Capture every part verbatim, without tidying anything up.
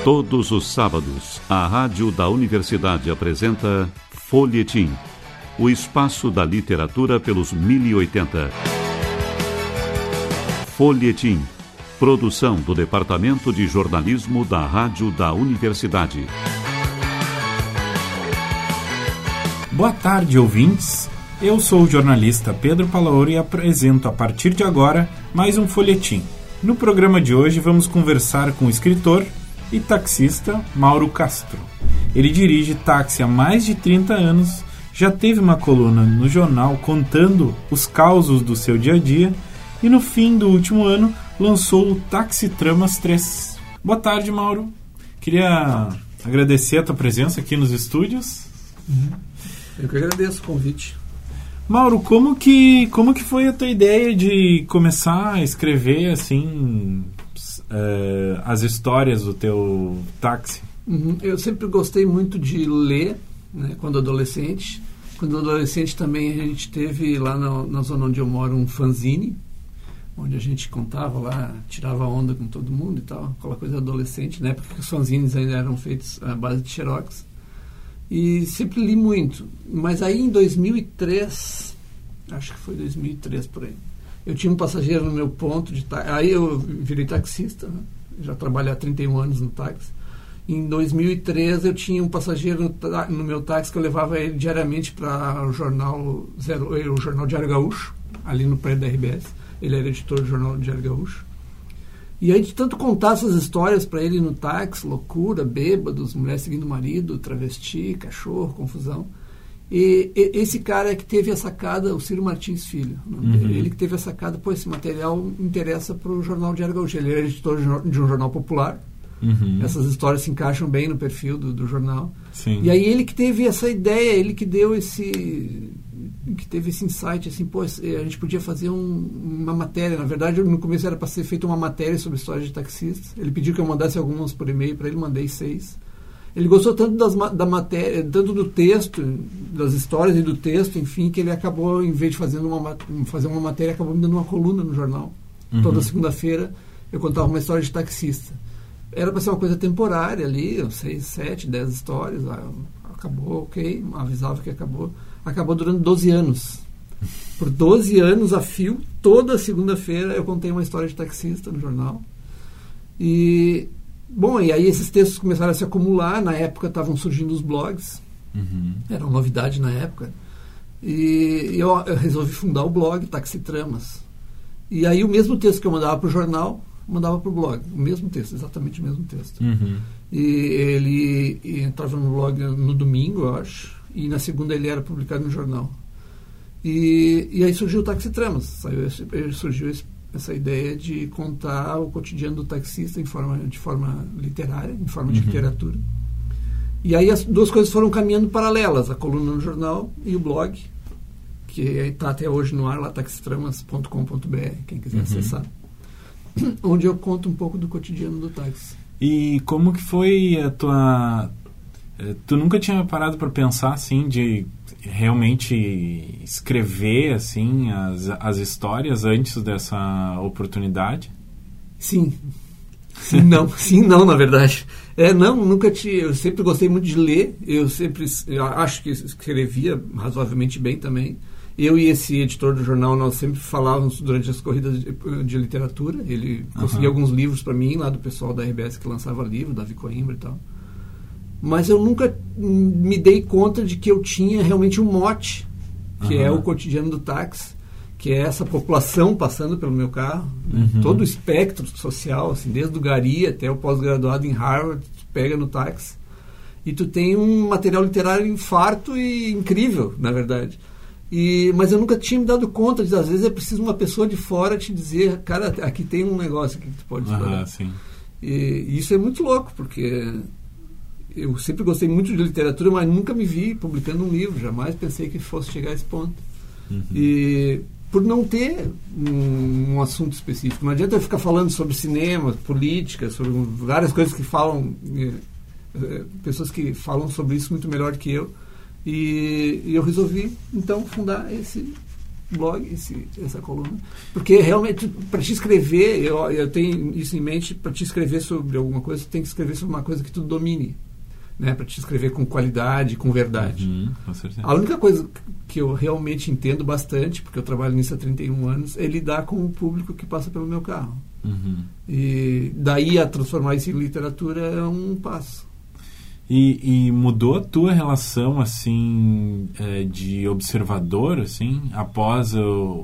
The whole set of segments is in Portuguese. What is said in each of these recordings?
Todos os sábados, a Rádio da Universidade apresenta Folhetim, o espaço da literatura pelos mil e oitenta. Folhetim, produção do Departamento de Jornalismo da Rádio da Universidade. Boa tarde, ouvintes. Eu sou o jornalista Pedro Palaoro e apresento a partir de agora mais um Folhetim. No programa de hoje vamos conversar com o escritor e taxista Mauro Castro. Ele dirige táxi há mais de trinta anos, já teve uma coluna no jornal contando os causos do seu dia a dia e no fim do último ano lançou o Taxi Tramas três. Boa tarde, Mauro. Queria agradecer a tua presença aqui nos estúdios. Eu que agradeço o convite. Mauro, como que, como que foi a tua ideia de começar a escrever assim uh, as histórias do teu táxi? Uhum. Eu sempre gostei muito de ler, né, quando adolescente. Quando adolescente também a gente teve lá na, na zona onde eu moro um fanzine, onde a gente contava lá, tirava onda com todo mundo e tal, aquela coisa adolescente, né, porque os fanzines ainda eram feitos à base de xerox. E sempre li muito. Mas aí em dois mil e três, acho que foi dois mil e três por aí, eu tinha um passageiro no meu ponto de táxi. Aí eu virei taxista, né? Já trabalho há trinta e um anos no táxi. Em dois mil e três eu tinha um passageiro no, no meu táxi que eu levava ele diariamente para o jornal, Zero, o jornal Diário Gaúcho, ali no prédio da R B S. Ele era editor do jornal Diário Gaúcho. E aí, de tanto contar essas histórias para ele no táxi, loucura, bêbados, mulher seguindo o marido, travesti, cachorro, confusão. E, e esse cara é que teve a sacada, o Ciro Martins Filho, uhum. Ele que teve a sacada, pô, esse material interessa para o jornal Diário Gaúcho. Ele era editor de um jornal popular. Uhum. Essas histórias se encaixam bem no perfil do, do jornal. Sim. E aí ele que teve essa ideia, ele que deu esse... que teve esse insight, assim, pô, a gente podia fazer um, uma matéria. Na verdade, no começo era para ser feita uma matéria sobre história de taxistas. Ele pediu que eu mandasse algumas por e-mail para ele, mandei seis. Ele gostou tanto das, da matéria, tanto do texto, das histórias e do texto, enfim, que ele acabou, em vez de fazer uma, fazer uma matéria, acabou me dando uma coluna no jornal. Uhum. Toda segunda-feira eu contava uma história de taxista. Era para ser uma coisa temporária ali, seis, sete, dez histórias. Acabou, ok, avisava que acabou. Acabou durando doze anos. Por doze anos a fio, toda segunda-feira eu contei uma história de taxista no jornal. E, bom, e aí esses textos começaram a se acumular. Na época estavam surgindo os blogs. Uhum. Era uma novidade na época. E eu, eu resolvi fundar o blog Taxi Tramas. E aí o mesmo texto que eu mandava para o jornal, mandava para o blog. O mesmo texto, exatamente o mesmo texto. Uhum. E ele entrava no blog no domingo, eu acho. E na segunda ele era publicado no jornal. E, e aí surgiu o Taxi Tramas. Saiu esse, surgiu esse, essa ideia de contar o cotidiano do taxista em forma, de forma literária, em forma de uhum. literatura. E aí as duas coisas foram caminhando paralelas, a coluna no jornal e o blog, que está até hoje no ar, lá taxitramas ponto com ponto b r, quem quiser uhum. acessar. Onde eu conto um pouco do cotidiano do táxi. E como que foi a tua... Tu nunca tinha parado para pensar, assim, de realmente escrever, assim, as, as histórias antes dessa oportunidade? Sim. Sim, não. Sim, não, na verdade. É, não, nunca tinha... Eu sempre gostei muito de ler. Eu sempre... Eu acho que escrevia razoavelmente bem também. Eu e esse editor do jornal, nós sempre falávamos durante as corridas de, de literatura. Ele uhum. conseguia alguns livros para mim, lá do pessoal da R B S que lançava livro, Davi Coimbra e tal. Mas eu nunca me dei conta de que eu tinha realmente um mote, que uhum. é o cotidiano do táxi, que é essa população passando pelo meu carro, né? Uhum. Todo o espectro social, assim, desde o gari até o pós-graduado em Harvard, tu pega no táxi. E tu tem um material literário farto e incrível, na verdade. E, mas eu nunca tinha me dado conta de, às vezes é preciso uma pessoa de fora te dizer, cara, aqui tem um negócio que tu pode explorar. Uhum, sim. E, e isso é muito louco, porque... Eu sempre gostei muito de literatura, mas nunca me vi publicando um livro. Jamais pensei que fosse chegar a esse ponto. Uhum. E por não ter um, um assunto específico. Não adianta eu ficar falando sobre cinema, política, sobre várias coisas que falam... É, pessoas que falam sobre isso muito melhor que eu. E, e eu resolvi, então, fundar esse, blog, esse, essa coluna, porque realmente, para te escrever, eu, eu tenho isso em mente, para te escrever sobre alguma coisa, tu tem que escrever sobre uma coisa que tu domine, né, para te escrever com qualidade, com verdade. Uhum, com certeza. A única coisa que eu realmente entendo bastante, porque eu trabalho nisso há trinta e um anos, é lidar com o público que passa pelo meu carro. Uhum. E daí a transformar isso em literatura é um passo. E, e mudou a tua relação, assim, é, de observador, assim, após o,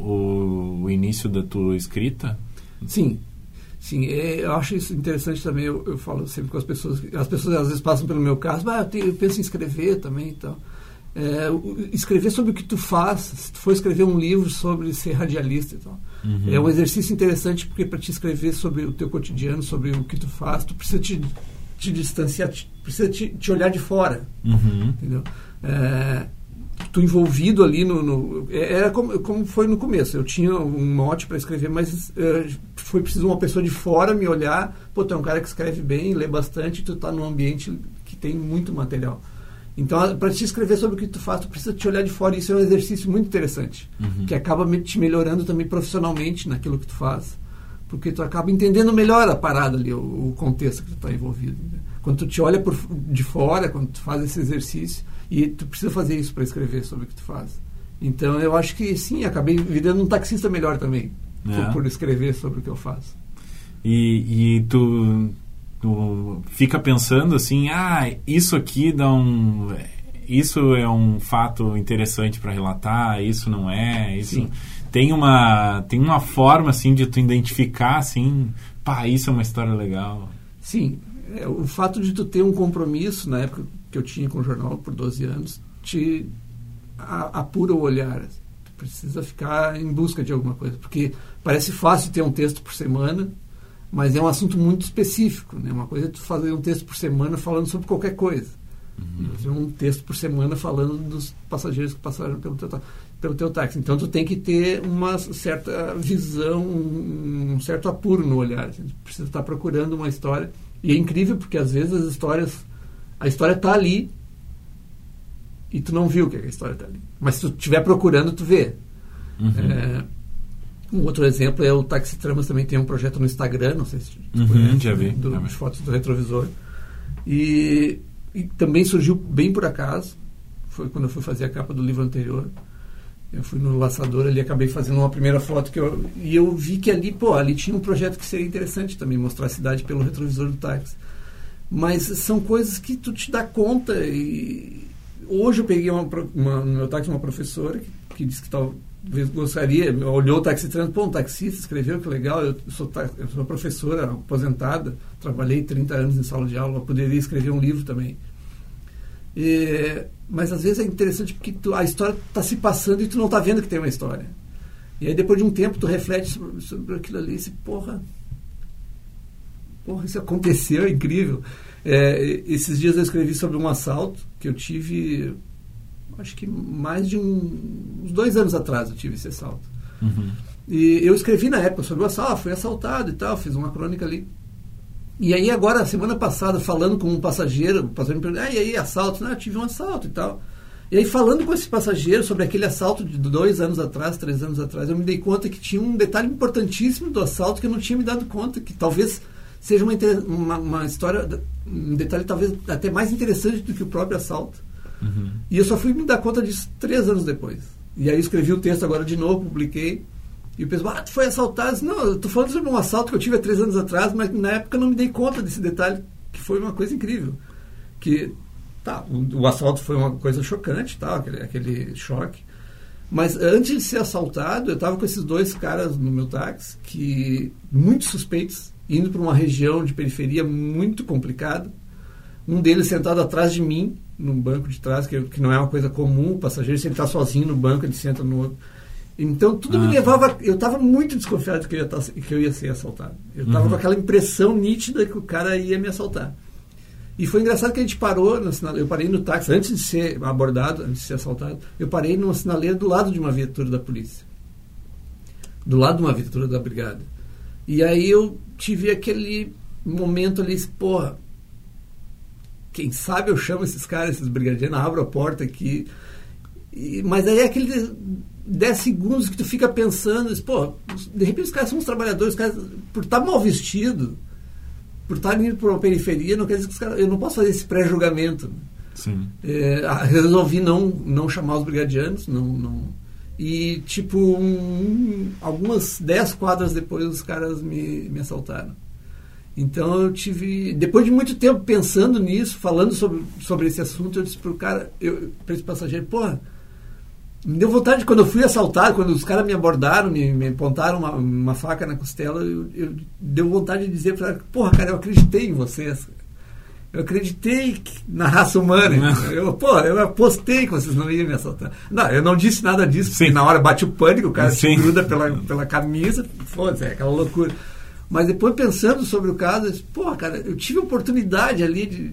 o, o início da tua escrita? Sim. Sim, é, eu acho isso interessante também. Eu, eu falo sempre com as pessoas. As pessoas às vezes passam pelo meu caso. Ah, eu, tenho, eu penso em escrever também. Então. É, escrever sobre o que tu faz. Se tu for escrever um livro sobre ser radialista e tal. Uhum. É um exercício interessante, porque para te escrever sobre o teu cotidiano, sobre o que tu faz, tu precisa te, te distanciar, te, precisa te, te olhar de fora. Uhum. Entendeu? É, tu envolvido ali no, no era como, como foi no começo. Eu tinha um mote para escrever, mas uh, foi preciso uma pessoa de fora me olhar. Pô, tu é um cara que escreve bem, lê bastante, tu tá num ambiente que tem muito material. Então, para te escrever sobre o que tu faz, tu precisa te olhar de fora. E isso é um exercício muito interessante, uhum. que acaba te melhorando também profissionalmente naquilo que tu faz, porque tu acaba entendendo melhor a parada ali, o, o contexto que tu está envolvido. Né? Quando tu te olha por, de fora, quando tu faz esse exercício, e tu precisa fazer isso para escrever sobre o que tu faz. Então, eu acho que sim, acabei virando um taxista melhor também, é. por, por escrever sobre o que eu faço. E, e tu... tu fica pensando assim, ah, isso aqui dá um, isso é um fato interessante para relatar, isso não é, isso Sim. tem uma tem uma forma assim de tu identificar assim, pá, isso é uma história legal. Sim, é, o fato de tu ter um compromisso na época que eu tinha com o jornal por doze anos te a, apura o olhar. Tu precisa ficar em busca de alguma coisa, porque parece fácil ter um texto por semana, mas é um assunto muito específico, né? Uma coisa é tu fazer um texto por semana falando sobre qualquer coisa. Uhum. Fazer um texto por semana falando dos passageiros que passaram pelo teu, pelo teu táxi. Então tu tem que ter uma certa visão, um certo apuro no olhar. Tu precisa estar procurando uma história. E é incrível porque às vezes as histórias, a história está ali e tu não viu que a história está ali. Mas se tu estiver procurando, tu vê. Uhum. É, Um outro exemplo é o Táxi Tramas, também tem um projeto no Instagram, não sei se tu uhum, conhece, já vi, do, já vi. de fotos do retrovisor. E, e também surgiu bem por acaso, foi quando eu fui fazer a capa do livro anterior. Eu fui no Laçador ali, acabei fazendo uma primeira foto que eu, e eu vi que ali, pô, ali tinha um projeto que seria interessante também, mostrar a cidade pelo retrovisor do táxi. Mas são coisas que tu te dá conta. E hoje eu peguei uma, uma, no meu táxi uma professora que, que disse que estava gostaria, olhou o Táxi Trans, pô, um taxista, escreveu, que legal, eu sou, eu sou professora aposentada, trabalhei trinta anos em sala de aula, eu poderia escrever um livro também. E, mas às vezes é interessante porque tu, a história está se passando e tu não está vendo que tem uma história. E aí depois de um tempo tu reflete sobre, sobre aquilo ali e diz, porra, porra, isso aconteceu, é incrível. É, esses dias eu escrevi sobre um assalto que eu tive... acho que mais de um, uns dois anos atrás eu tive esse assalto. Uhum. E eu escrevi na época sobre o assalto, fui assaltado e tal, fiz uma crônica ali. E aí agora, semana passada, falando com um passageiro, o passageiro me perguntou, ah, e aí, assalto? Não, eu tive um assalto e tal. E aí falando com esse passageiro sobre aquele assalto de dois anos atrás, três anos atrás, eu me dei conta que tinha um detalhe importantíssimo do assalto que eu não tinha me dado conta, que talvez seja uma, uma, uma história, um detalhe talvez até mais interessante do que o próprio assalto. Uhum. E eu só fui me dar conta disso três anos depois. E aí eu escrevi o texto agora de novo, publiquei. E o pessoal, ah, tu foi assaltado? Disse, não, eu estou falando sobre um assalto que eu tive há três anos atrás, mas na época eu não me dei conta desse detalhe, que foi uma coisa incrível. Que, tá, o, o assalto foi uma coisa chocante, tá, aquele, aquele choque. Mas antes de ser assaltado, eu estava com esses dois caras no meu táxi, que muito suspeitos, indo para uma região de periferia muito complicada. Um deles sentado atrás de mim, num banco de trás, que, que não é uma coisa comum, o passageiro, se ele está sozinho no banco, ele senta no outro. Então, tudo ah, me levava... Eu estava muito desconfiado que eu ia, que eu ia ser assaltado. Eu estava uhum. com aquela impressão nítida que o cara ia me assaltar. E foi engraçado que a gente parou, no sinal, eu parei no táxi, antes de ser abordado, antes de ser assaltado, eu parei numa sinaleira do lado de uma viatura da polícia. Do lado de uma viatura da brigada. E aí eu tive aquele momento ali, porra, quem sabe eu chamo esses caras, esses brigadianos, abro a porta aqui. E, mas aí é aquele dez segundos que tu fica pensando, diz, pô, de repente os caras são uns trabalhadores, os caras, por estar mal vestido, por estar indo para uma periferia, não quer dizer que os caras, eu não posso fazer esse pré-julgamento. Sim. É, resolvi não, não chamar os brigadianos, não, não, e tipo, um, algumas dez quadras depois os caras me, me assaltaram. Então eu tive, depois de muito tempo pensando nisso, falando sobre, sobre esse assunto, eu disse pro cara, eu, para esse passageiro, porra, me deu vontade, quando eu fui assaltado, quando os caras me abordaram, me, me apontaram uma, uma faca na costela, eu, eu deu vontade de dizer para ele, porra, cara, eu acreditei em vocês. Eu acreditei na raça humana. Eu, porra, eu apostei que vocês não iam me assaltar. Não, eu não disse nada disso, porque na hora bate o pânico, o cara se gruda pela, pela camisa, foda-se, é aquela loucura. Mas depois, pensando sobre o caso, eu disse, porra, cara, eu tive a oportunidade ali de...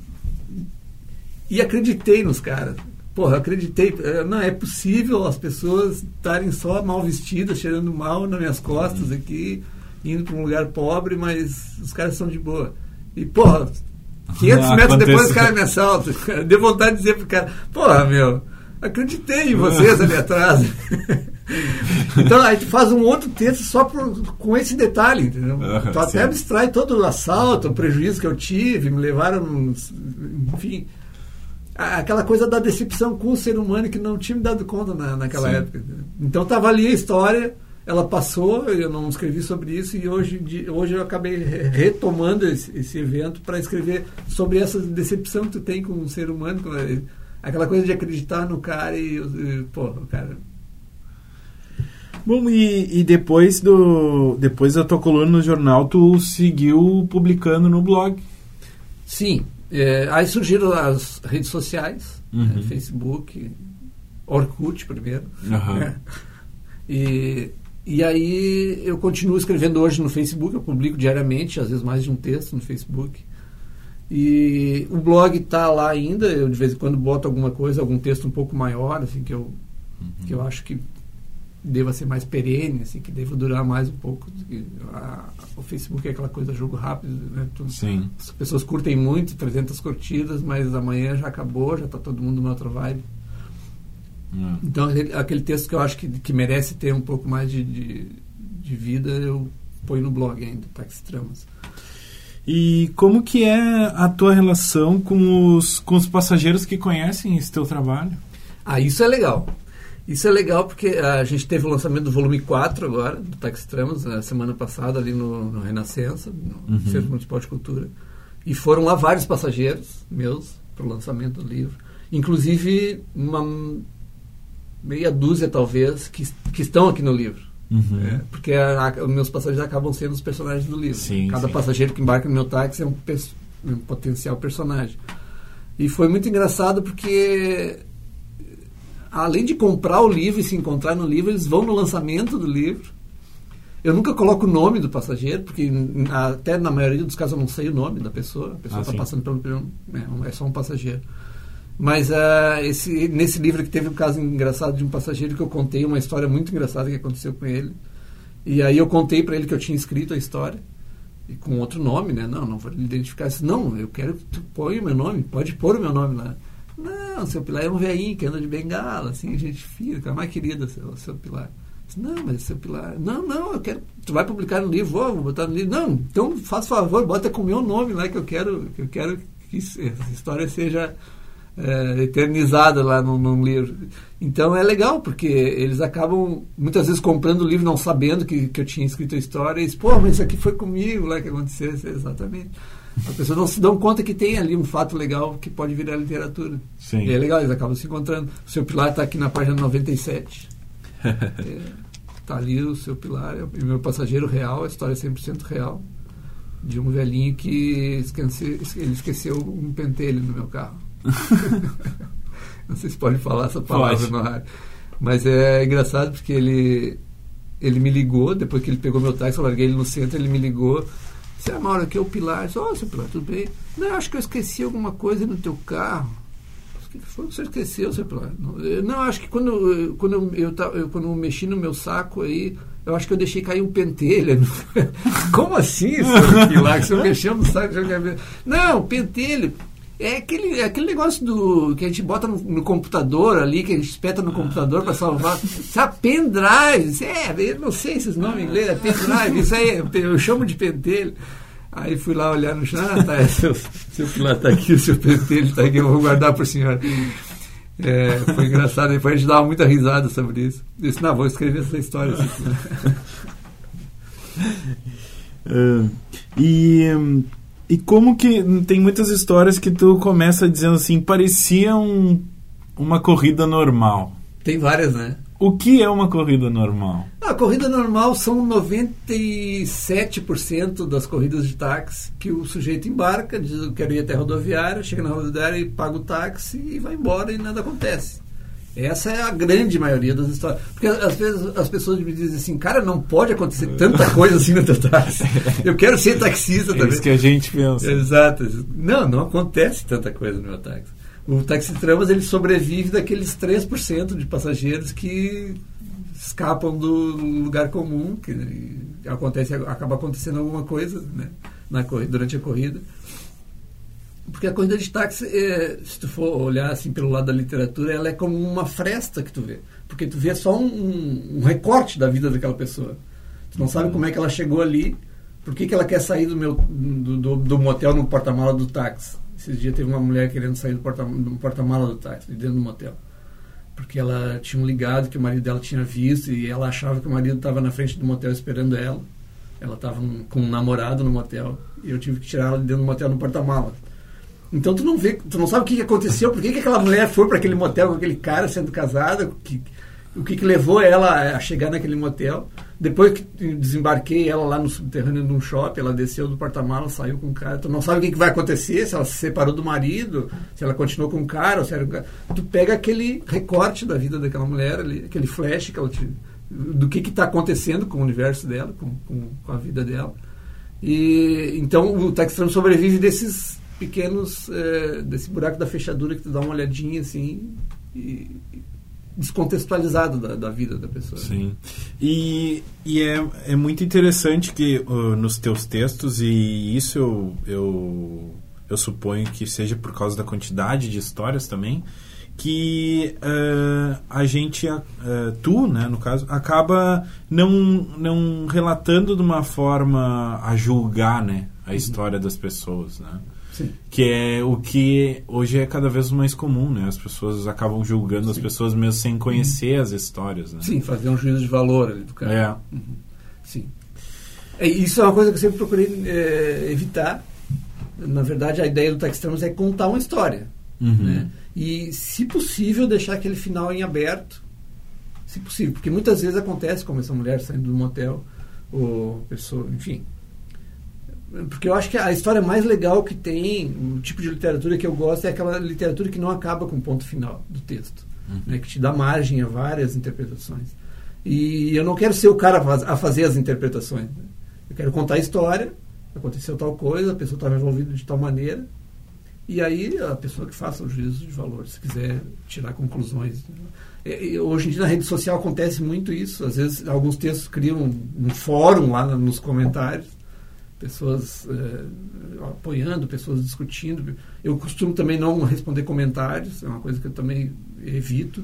E acreditei nos caras. Porra, eu acreditei. Não, é possível as pessoas estarem só mal vestidas, cheirando mal nas minhas costas aqui, indo para um lugar pobre, mas os caras são de boa. E, porra, quinhentos ah, metros acontece. Depois os caras me assaltam. Deu vontade de dizer pro cara, porra, meu, acreditei em vocês ali atrás. Então, aí tu faz um outro texto só por, com esse detalhe, entendeu? Uh, tu até abstrai todo o assalto, o prejuízo que eu tive, me levaram, enfim, aquela coisa da decepção com o ser humano que não tinha me dado conta na, naquela sim. época. Entendeu? Então estava ali a história, ela passou, eu não escrevi sobre isso e hoje, de, hoje eu acabei retomando esse, esse evento para escrever sobre essa decepção que tu tem com o ser humano, aquela coisa de acreditar no cara e, e pô, o cara... Bom, e, e depois, do, depois da tua coluna no jornal, tu seguiu publicando no blog? Sim. É, aí surgiram as redes sociais, uhum. né, Facebook, Orkut primeiro. Uhum. Né, e, e aí eu continuo escrevendo hoje no Facebook, eu publico diariamente, às vezes mais de um texto no Facebook. E o blog está lá ainda, eu de vez em quando boto alguma coisa, algum texto um pouco maior, assim, que eu, uhum. que eu acho que deva ser mais perene, assim, que deva durar mais um pouco. A, o Facebook é aquela coisa, jogo rápido, né? Tudo, sim. As pessoas curtem muito, trezentas curtidas, mas amanhã já acabou, já está todo mundo numa outra vibe. Hum. Então, aquele, aquele texto que eu acho que, que merece ter um pouco mais de, de, de vida, eu ponho no blog ainda, Taxitramas. E como que é a tua relação com os, com os passageiros que conhecem esse teu trabalho? Ah, isso é legal. Isso é legal porque a gente teve o lançamento do volume quatro agora, do Taxitramas, na semana passada, ali no, no Renascença, no uhum. Centro Municipal de Cultura. E foram lá vários passageiros meus para o lançamento do livro. Inclusive, uma meia dúzia, talvez, que, que estão aqui no livro. Uhum. É, porque a, a, os meus passageiros acabam sendo os personagens do livro. Sim, Cada sim. passageiro que embarca no meu táxi é um, um potencial personagem. E foi muito engraçado porque... além de comprar o livro e se encontrar no livro, eles vão no lançamento do livro. Eu nunca coloco o nome do passageiro, porque até na maioria dos casos eu não sei o nome da pessoa. A pessoa está ah, passando pelo... pelo é, é só um passageiro. Mas uh, esse, nesse livro que teve um caso engraçado de um passageiro que eu contei, uma história muito engraçada que aconteceu com ele. E aí eu contei para ele que eu tinha escrito a história, e com outro nome, né? Não, não vou identificar. Eu disse, não, eu quero que tu põe o meu nome, pode pôr o meu nome lá. Não, seu Pilar é um velhinho que anda de bengala, assim, gente fina, que é a mais querida, seu, seu Pilar. Disse, não, mas seu Pilar... Não, não, eu quero... Tu vai publicar no livro? Vou, vou botar no livro. Não, então, faz favor, bota com o meu nome lá, que eu quero que, eu quero que isso, essa história seja é, eternizada lá num, num livro. Então, é legal, porque eles acabam, muitas vezes, comprando o livro, não sabendo que, que eu tinha escrito a história, e dizem, pô, mas isso aqui foi comigo lá que aconteceu. Exatamente. As pessoas não se dão conta que tem ali um fato legal que pode virar literatura. Sim. E é legal, eles acabam se encontrando. O seu Pilar está aqui na página noventa e sete. Está é, ali o seu Pilar, é o meu passageiro real, a história é cem por cento real, de um velhinho que esqueceu, ele esqueceu um pentelho no meu carro. Não sei se pode falar essa palavra pode. No rádio. Mas é engraçado porque ele, ele me ligou, depois que ele pegou meu táxi, eu larguei ele no centro, ele me ligou. Disse, ah, Mauro, aqui é o Pilar. Eu disse, ó, oh, seu Pilar, tudo bem? Não, acho que eu esqueci alguma coisa no teu carro. O que foi que você esqueceu, seu Pilar? Não, eu, não acho que quando, quando, eu, eu, eu, quando eu mexi no meu saco aí, eu acho que eu deixei cair um pentelho. Como assim, seu Pilar? Que você mexeu no saco? Não, pentelho. É aquele, é aquele negócio do, que a gente bota no, no computador ali, que a gente espeta no computador para salvar. Sabe, pendrive, é, eu não sei esses nomes em inglês, é pendrive, isso aí eu chamo de pentelho. Aí fui lá olhar no chão, ah, tá, seu, seu pilar está aqui, o seu pentelho está aqui, eu vou guardar por senhora. É, foi engraçado, depois a gente dava muita risada sobre isso. Eu disse, não, vou escrever essa história. Assim. uh, e... Um... E como que tem muitas histórias que tu começa dizendo assim, parecia um, uma corrida normal. Tem várias, né? O que é uma corrida normal? A corrida normal são noventa e sete por cento das corridas de táxi que o sujeito embarca, diz que quero ir até a rodoviária, chega na rodoviária e paga o táxi e vai embora e nada acontece. Essa é a grande maioria das histórias. Porque às vezes as pessoas me dizem assim, cara, não pode acontecer tanta coisa assim no teu táxi. Eu quero ser taxista também. É isso que a gente pensa. Exato. Não, não acontece tanta coisa no meu táxi. O Taxitramas, ele sobrevive daqueles três por cento de passageiros que escapam do lugar comum, que acontece, acaba acontecendo alguma coisa, né, na, durante a corrida. Porque a corrida de táxi, é, se tu for olhar assim pelo lado da literatura, ela é como uma fresta que tu vê. Porque tu vê só um, um recorte da vida daquela pessoa. Tu não sabe como é que ela chegou ali, por que, que ela quer sair do, meu, do, do, do motel no porta-mala do táxi. Esses dias teve uma mulher querendo sair do porta-mala do, porta-mala do táxi, de dentro do motel. Porque ela tinha um ligado que o marido dela tinha visto e ela achava que o marido estava na frente do motel esperando ela. Ela estava com um namorado no motel e eu tive que tirar ela de dentro do motel no porta-mala. Então tu não vê, tu não sabe o que, que aconteceu, por que, que aquela mulher foi para aquele motel com aquele cara sendo casada, que, o que, que levou ela a chegar naquele motel. Depois que desembarquei ela lá no subterrâneo de um shopping, ela desceu do porta-malas, saiu com o cara. Tu não sabe o que, que vai acontecer, se ela se separou do marido, se ela continuou com o cara, ou se era... Tu pega aquele recorte da vida daquela mulher ali, aquele flash que ela te, do que está acontecendo com o universo dela, com, com, com a vida dela. E então o Taxitramas sobrevive desses pequenos, é, desse buraco da fechadura que tu dá uma olhadinha assim e, e descontextualizado da, da vida da pessoa. Sim. E, e é, é muito interessante que uh, nos teus textos, e isso eu, eu, eu suponho que seja por causa da quantidade de histórias também, que uh, a gente, uh, tu, né, no caso, acaba não, não relatando de uma forma a julgar, né, a uhum. história das pessoas, né? Sim. Que é o que hoje é cada vez mais comum, né? As pessoas acabam julgando Sim. as pessoas mesmo sem conhecer uhum. as histórias, né? Sim, fazer um juízo de valor ali do cara. É. Uhum. Sim. É, isso é uma coisa que eu sempre procurei é, evitar. Na verdade, a ideia do Taxitramas é contar uma história. Uhum. Né? E, se possível, deixar aquele final em aberto. Se possível. Porque muitas vezes acontece, como essa mulher saindo do motel, ou pessoa, enfim... Porque eu acho que a história mais legal que tem, o tipo de literatura que eu gosto, é aquela literatura que não acaba com o ponto final do texto, uhum. né, que te dá margem a várias interpretações. E eu não quero ser o cara a fazer as interpretações. Né? Eu quero contar a história, aconteceu tal coisa, a pessoa estava envolvida de tal maneira, e aí a pessoa que faça o juízo de valor, se quiser tirar conclusões. E, hoje em dia na rede social acontece muito isso, às vezes alguns textos criam um, um fórum lá nos comentários, pessoas eh, apoiando, pessoas discutindo. Eu costumo também não responder comentários, é uma coisa que eu também evito,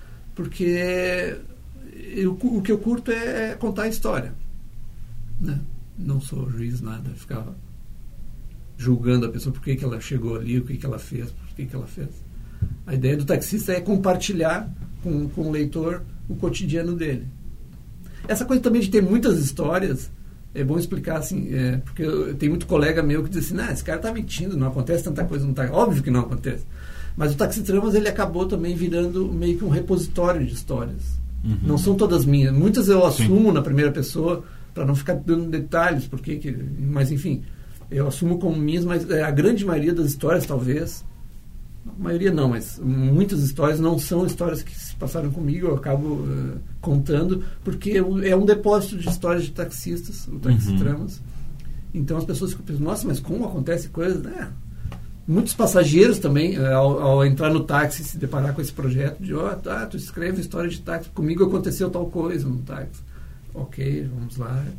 porque eu, o que eu curto é contar a história, né? Não sou juiz, nada, ficar julgando a pessoa por que, que ela chegou ali, o que, que ela fez, por que, que ela fez. A ideia do taxista é compartilhar com, com o leitor o cotidiano dele. Essa coisa também de ter muitas histórias, é bom explicar assim, é, porque eu, tem muito colega meu que diz assim, nah, esse cara está mentindo, não acontece tanta coisa no táxi. Óbvio que não acontece. Mas o Taxitramas, ele acabou também virando meio que um repositório de histórias. Uhum. Não são todas minhas. Muitas eu assumo Sim. na primeira pessoa, para não ficar dando detalhes, porque que, mas enfim, eu assumo como minhas, mas é, a grande maioria das histórias, talvez, a maioria não, mas muitas histórias não são histórias que se passaram comigo, eu acabo uh, contando, porque é um depósito de histórias de taxistas, o Taxitramas. Uhum. Então as pessoas ficam pensando, nossa, mas como acontece coisas, né? Muitos passageiros também, ao, ao entrar no táxi, se deparar com esse projeto, de, ó, oh, tá, tu escreve história de táxi, comigo aconteceu tal coisa no táxi. Ok, vamos lá.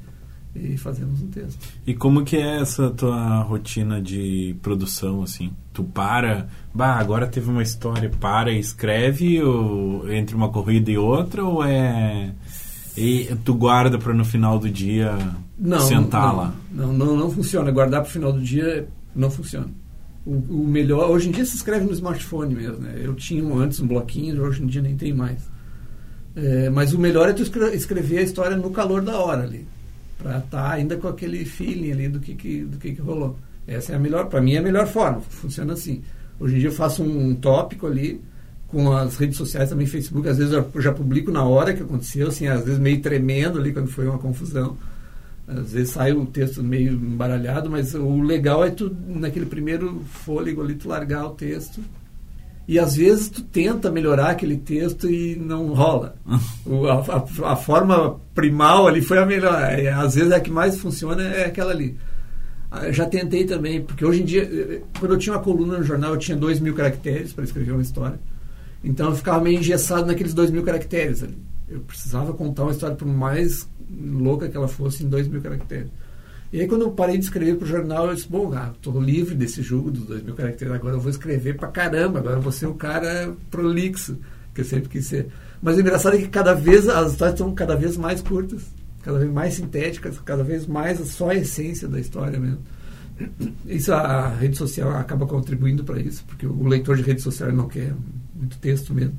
e fazemos um texto. E como que é essa tua rotina de produção, assim? Tu para, bah, agora teve uma história, para e escreve, ou entre uma corrida e outra, ou é... E tu guarda para no final do dia não, sentar não, lá? Não, não, não funciona. Guardar para o final do dia não funciona. O, o melhor... Hoje em dia se escreve no smartphone mesmo, né? Eu tinha antes um bloquinho, hoje em dia nem tem mais. É, mas o melhor é tu escrever a história no calor da hora ali, para estar tá ainda com aquele feeling ali do que, que, do que, que rolou. Essa é a melhor, para mim é a melhor forma, funciona assim. Hoje em dia eu faço um, um tópico ali, com as redes sociais também, Facebook, às vezes eu já publico na hora que aconteceu, assim, às vezes meio tremendo ali quando foi uma confusão, às vezes sai o texto meio embaralhado, mas o legal é tu, naquele primeiro fôlego ali, tu largar o texto. E às vezes tu tenta melhorar aquele texto e não rola. O, a, a, a forma primal ali foi a melhor. É, às vezes a que mais funciona é aquela ali. Eu já tentei também, porque hoje em dia, quando eu tinha uma coluna no jornal, eu tinha dois mil caracteres para escrever uma história. Então eu ficava meio engessado naqueles dois mil caracteres ali. Eu precisava contar uma história, por mais louca que ela fosse, em dois mil caracteres. E aí quando eu parei de escrever para o jornal, eu disse, bom, ah, estou livre desse jogo dos dois mil caracteres, agora eu vou escrever pra caramba, agora eu vou ser um cara prolixo, que eu sempre quis ser. Mas o engraçado é que cada vez, as histórias estão cada vez mais curtas, cada vez mais sintéticas, cada vez mais só a essência da história mesmo. Isso, a, a rede social acaba contribuindo para isso, porque o leitor de rede social não quer muito texto mesmo.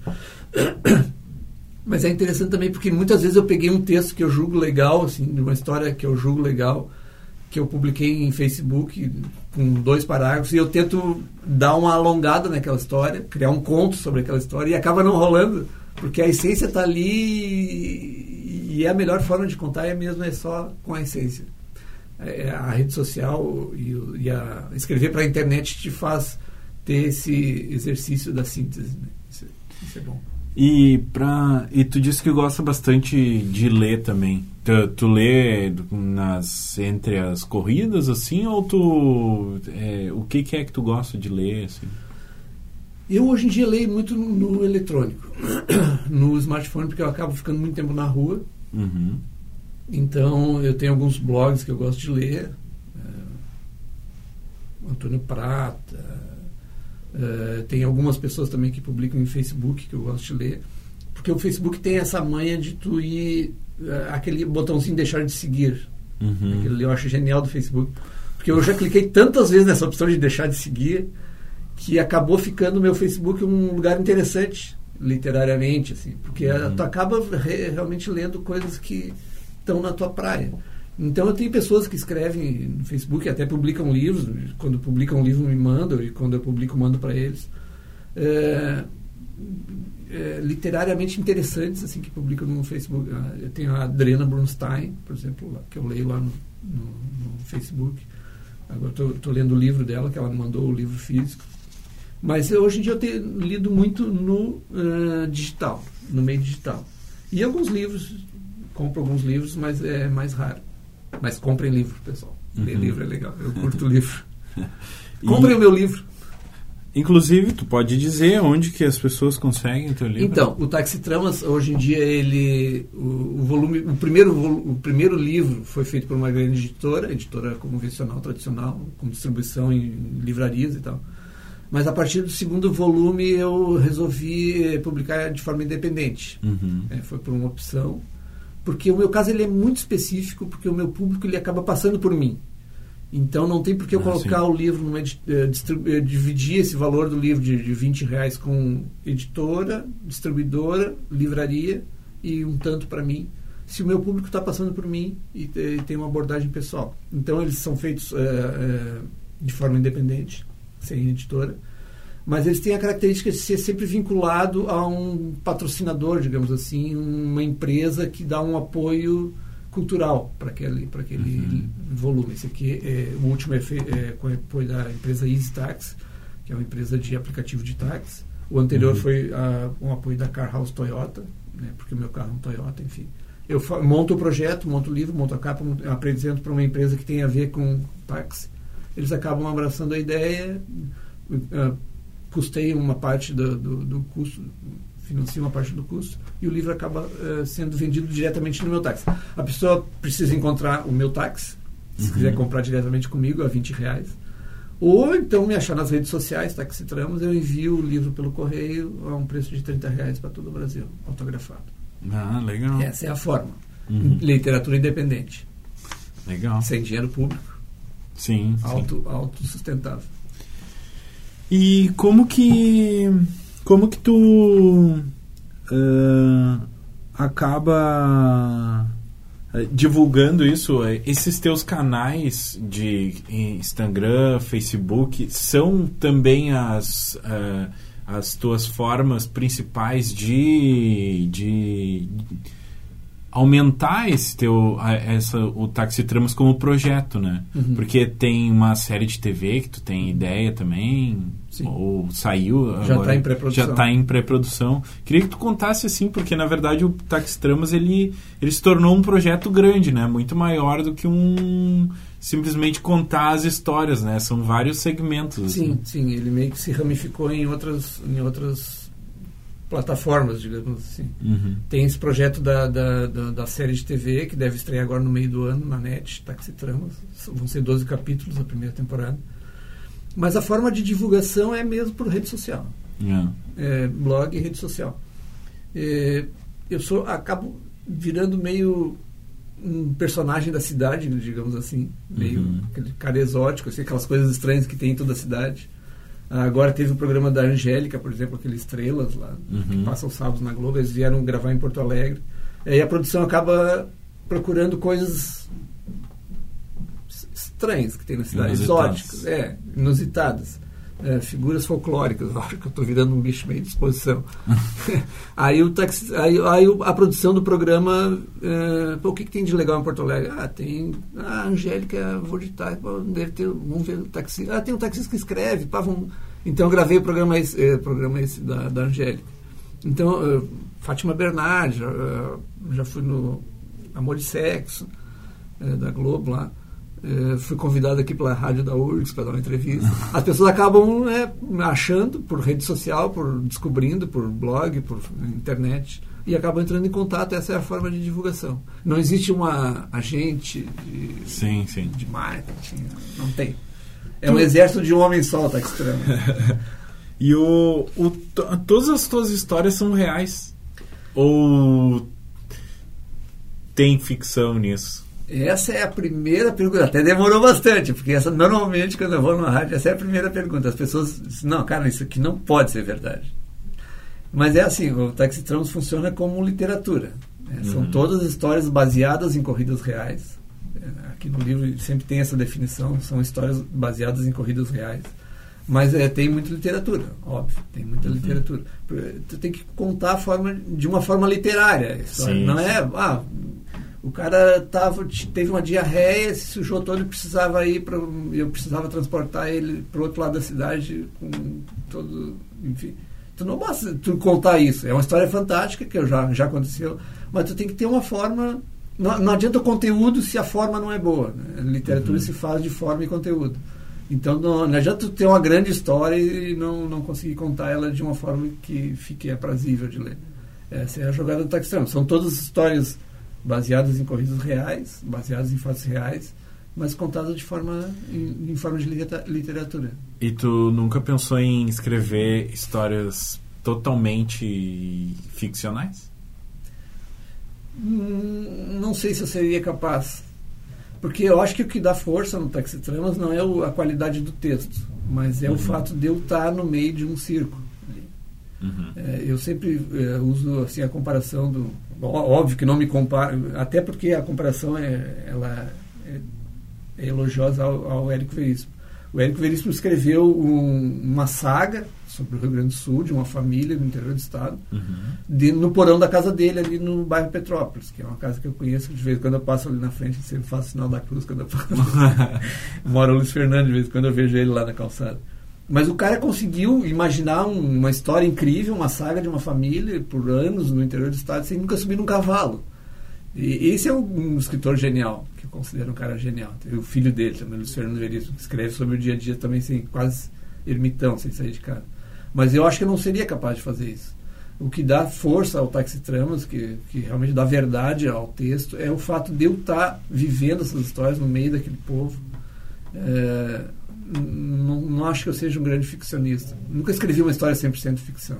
Mas é interessante também porque muitas vezes eu peguei um texto que eu julgo legal, assim, de uma história que eu julgo legal, que eu publiquei em Facebook com dois parágrafos, e eu tento dar uma alongada naquela história, criar um conto sobre aquela história, e acaba não rolando, porque a essência está ali, e é a melhor forma de contar é mesmo é só com a essência. É, a rede social e, e a, escrever para a internet te faz ter esse exercício da síntese, né? Isso, isso é bom. E, pra, e tu disse que gosta bastante de ler também. Tu, tu lê nas, entre as corridas, assim, ou tu... É, o que, que é que tu gosta de ler, assim? Eu, hoje em dia, leio muito no, no eletrônico. No smartphone, porque eu acabo ficando muito tempo na rua. Uhum. Então, eu tenho alguns blogs que eu gosto de ler. É, Antônio Prata... Uh, tem algumas pessoas também que publicam em Facebook que eu gosto de ler, porque o Facebook tem essa manha de tu ir uh, aquele botãozinho deixar de seguir. Uhum. Aquele eu acho genial do Facebook, porque eu já cliquei tantas vezes nessa opção de deixar de seguir que acabou ficando o meu Facebook um lugar interessante literariamente, assim, porque uhum. tu acaba re- realmente lendo coisas que estão na tua praia. Então eu tenho pessoas que escrevem no Facebook, até publicam livros, quando publicam um livro me mandam, e quando eu publico mando para eles, é, é, literariamente interessantes, assim, que publicam no Facebook. Eu tenho a Adriana Brunstein, por exemplo, que eu leio lá no, no, no Facebook. Agora estou lendo o livro dela, que ela me mandou o livro físico. Mas hoje em dia eu tenho lido muito no uh, digital, no meio digital. E alguns livros, compro alguns livros, mas é mais raro. Mas comprem livro, pessoal. Uhum. Ler livro é legal. Eu curto livro. Comprem e, o meu livro. Inclusive, tu pode dizer onde que as pessoas conseguem o teu livro? Então, o Taxitramas, hoje em dia, ele... O, o, volume, o, primeiro, o primeiro livro foi feito por uma grande editora, editora convencional, tradicional, com distribuição em livrarias e tal. Mas a partir do segundo volume eu resolvi publicar de forma independente. Uhum. É, foi por uma opção. Porque o meu caso ele é muito específico, porque o meu público ele acaba passando por mim. Então não tem por que eu ah, colocar sim. o livro, numa, distribu- dividir esse valor do livro de, de vinte reais com editora, distribuidora, livraria e um tanto para mim, se o meu público está passando por mim e, e tem uma abordagem pessoal. Então eles são feitos é, é, de forma independente, sem editora, mas eles têm a característica de ser sempre vinculado a um patrocinador, digamos assim, uma empresa que dá um apoio cultural para aquele, para aquele uhum. volume. Esse aqui, é, o último é, fe, é com o apoio da empresa Easy Tax, que é uma empresa de aplicativo de táxi. O anterior uhum. foi a, um apoio da Car House Toyota, né, porque o meu carro é um Toyota, enfim. Eu fa- monto o projeto, monto o livro, monto a capa, monto, apresento para uma empresa que tem a ver com táxi. Eles acabam abraçando a ideia, uh, custei uma parte do, do, do custo financio uma parte do custo, e o livro acaba uh, sendo vendido diretamente no meu táxi. A pessoa precisa encontrar o meu táxi, se uhum. quiser comprar diretamente comigo, a vinte reais. Ou então me achar nas redes sociais, Táxi Tramos, eu envio o livro pelo correio a um preço de trinta reais para todo o Brasil, autografado. Ah, legal. Essa é a forma. Uhum. Literatura independente. Legal. Sem dinheiro público. Sim. Auto, sim. autossustentável. E como que como que tu uh, acaba uh, divulgando isso? Esses teus canais de Instagram, Facebook são também as uh, as tuas formas principais de, de aumentar esse teu, essa, o Táxi Tramos como projeto, né? Uhum. Porque tem uma série de T V que tu tem ideia também, sim. ou saiu, já está em pré-produção. Já está em pré-produção. Queria que tu contasse assim, porque na verdade o Táxi Tramos ele, ele se tornou um projeto grande, né? Muito maior do que um simplesmente contar as histórias, né? São vários segmentos. Sim, assim. sim, ele meio que se ramificou em outras, em outras plataformas, digamos assim. Uhum. Tem esse projeto da, da, da, da série de T V, que deve estrear agora no meio do ano, na net, Táxi Tramos. Vão ser doze capítulos a primeira temporada. Mas a forma de divulgação é mesmo por rede social. Yeah. É, blog e rede social. É, eu sou, acabo virando meio um personagem da cidade, digamos assim. Meio uhum. aquele cara exótico, assim, aquelas coisas estranhas que tem em toda a cidade. Agora teve o programa da Angélica, por exemplo, aqueles Estrelas lá, uhum. que passam os sábados na Globo. Eles vieram gravar em Porto Alegre. E a produção acaba procurando coisas estranhas que tem na cidade, exóticas, é, inusitadas. É, figuras folclóricas. Acho que eu estou virando um bicho meio de exposição. aí, o taxi, aí, aí a produção do programa, é, pô, o que, que tem de legal em Porto Alegre? Ah, tem a Angélica, vou digitar, deve ter, vamos ver o taxi. Ah, tem um taxista que escreve, pá, vamos. Então eu gravei o programa esse, é, programa esse da, da Angélica. Então, é, Fátima Bernardi, já, já fui no Amor e Sexo, é, da Globo lá. Uh, fui convidado aqui pela rádio da U R G S para dar uma entrevista. As pessoas acabam né, achando por rede social, por descobrindo, por blog, por internet, e acabam entrando em contato. Essa é a forma de divulgação. Não existe uma agente de, sim, sim. de marketing, não tem. É um tu... exército de um homem só, tá estranho. E o, o, todas as tuas histórias são reais? Ou tem ficção nisso? Essa é a primeira pergunta. Até demorou bastante, porque essa, normalmente, quando eu vou numa rádio, essa é a primeira pergunta. As pessoas dizem, não, cara, isso aqui não pode ser verdade. Mas é assim, o Táxi Tramos funciona como literatura. Né? São uhum. todas histórias baseadas em corridas reais. Aqui no livro sempre tem essa definição, são histórias baseadas em corridas reais. Mas é, tem muita literatura, óbvio, tem muita uhum. literatura. Tu tem que contar a forma, de uma forma literária. A história. Sim, não sim. é... Ah, o cara tava, teve uma diarreia, se sujou todo e precisava ir para, eu precisava transportar ele para o outro lado da cidade com todo, enfim. Tu não basta tu contar isso. É uma história fantástica que já, já aconteceu, mas tu tem que ter uma forma. Não, não adianta o conteúdo se a forma não é boa. Né? A literatura uhum. se faz de forma e conteúdo. Então não, não adianta tu ter uma grande história e não, não conseguir contar ela de uma forma que fique aprazível de ler. Essa é a jogada do Táxi Tramos. São todas histórias baseadas em corridas reais, baseadas em fatos reais, mas contadas de forma em, em forma de literatura. E tu nunca pensou em escrever histórias totalmente ficcionais? Hum, não sei se eu seria capaz, porque eu acho que o que dá força no Táxi Tramos não é o, a qualidade do texto, mas é uhum. o fato de eu estar no meio de um circo. Uhum. É, eu sempre é, uso assim, a comparação do... Óbvio que não me comparo, até porque a comparação é, ela é, é elogiosa ao, ao Érico Veríssimo. O Érico Veríssimo escreveu um, uma saga sobre o Rio Grande do Sul, de uma família no interior do estado, uhum. de, no porão da casa dele, ali no bairro Petrópolis, que é uma casa que eu conheço de vez em quando eu passo ali na frente, eu sempre faço o sinal da cruz quando eu passo. Mora o Luiz Fernando, de vez em quando eu vejo ele lá na calçada. Mas o cara conseguiu imaginar um, uma história incrível, uma saga de uma família por anos no interior do estado sem nunca subir num cavalo. E esse é um, um escritor genial, que eu considero um cara genial. Tem o filho dele, também, Luiz Fernando Veríssimo, que escreve sobre o dia a dia também, sem, quase ermitão, sem sair de casa. Mas eu acho que eu não seria capaz de fazer isso. O que dá força ao Taxitramas, que, que realmente dá verdade ao texto, é o fato de eu estar vivendo essas histórias no meio daquele povo. É, não, não acho que eu seja um grande ficcionista. Nunca escrevi uma história cem por cento ficção.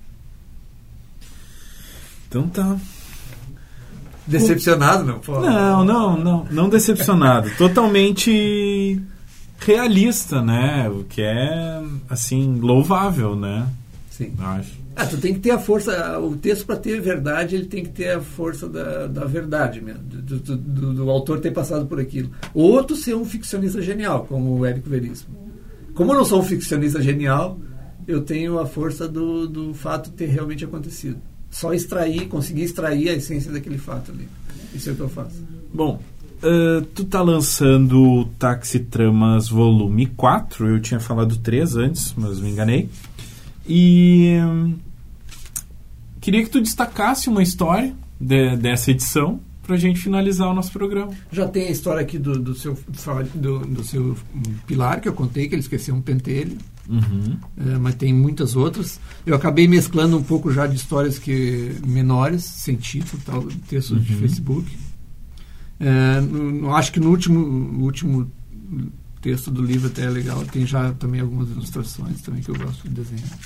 Então tá. Decepcionado, não? Pô. Não, não, não. Não decepcionado. Totalmente realista, né? O que é, assim, louvável, né? Sim. Acho. Ah, tu tem que ter a força, o texto para ter verdade, ele tem que ter a força da, da verdade mesmo, do, do, do, do autor ter passado por aquilo. Ou tu ser um ficcionista genial, como o Érico Veríssimo. Como eu não sou um ficcionista genial, eu tenho a força do, do fato ter realmente acontecido. Só extrair, conseguir extrair a essência daquele fato ali. Isso é o que eu faço. Bom, uh, tu tá lançando Taxitramas volume quatro, eu tinha falado três antes, mas me enganei. E hum, queria que tu destacasse uma história de, dessa edição pra gente finalizar o nosso programa. Já tem a história aqui do, do, seu, do, do seu Pilar, que eu contei, que ele esqueceu um pentelho. Uhum. É, mas tem muitas outras. Eu acabei mesclando um pouco já de histórias que, menores, sem título, tal, textos uhum. de Facebook. É, no, acho que no último, no último texto do livro até é legal, tem já também algumas ilustrações também que eu gosto de desenhar.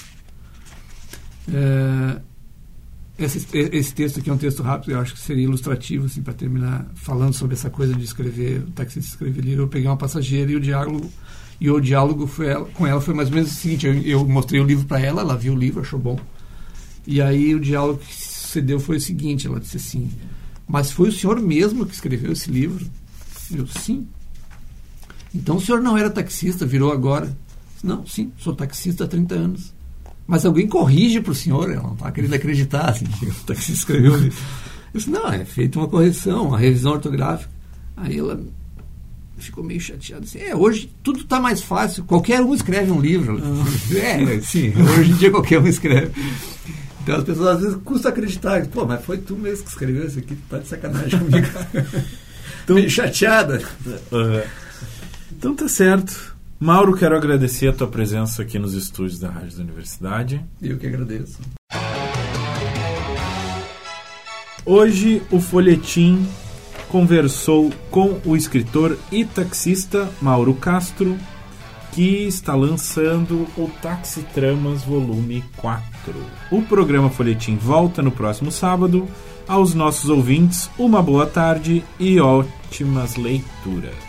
É, esse, esse texto aqui é um texto rápido, eu acho que seria ilustrativo, assim, para terminar falando sobre essa coisa de escrever, o taxista escrever livro. Eu peguei uma passageira e o diálogo e o diálogo foi ela, com ela foi mais ou menos o seguinte: eu, eu mostrei o livro para ela, ela viu o livro, achou bom, e aí o diálogo que sucedeu foi o seguinte: ela disse assim, mas foi o senhor mesmo que escreveu esse livro? Eu, sim. Então o senhor não era taxista, virou agora? Não, sim, sou taxista há trinta anos. Mas alguém corrige para o senhor? Ela não está querendo acreditar, assim, que o taxista escreveu o livro. Eu disse, não, é feita uma correção, uma revisão ortográfica. Aí ela ficou meio chateada, assim, é, hoje tudo está mais fácil, qualquer um escreve um livro. É, sim, hoje em dia qualquer um escreve. Então as pessoas às vezes custa acreditar, pô, mas foi tu mesmo que escreveu isso aqui, tá de sacanagem comigo. Tô meio chateada. Uh, então tá certo. Mauro, quero agradecer a tua presença aqui nos estúdios da Rádio da Universidade. Eu que agradeço. Hoje o Folhetim conversou com o escritor e taxista Mauro Castro, que está lançando o Taxitramas volume quatro. O programa Folhetim volta no próximo sábado. Aos nossos ouvintes, uma boa tarde e ótimas leituras.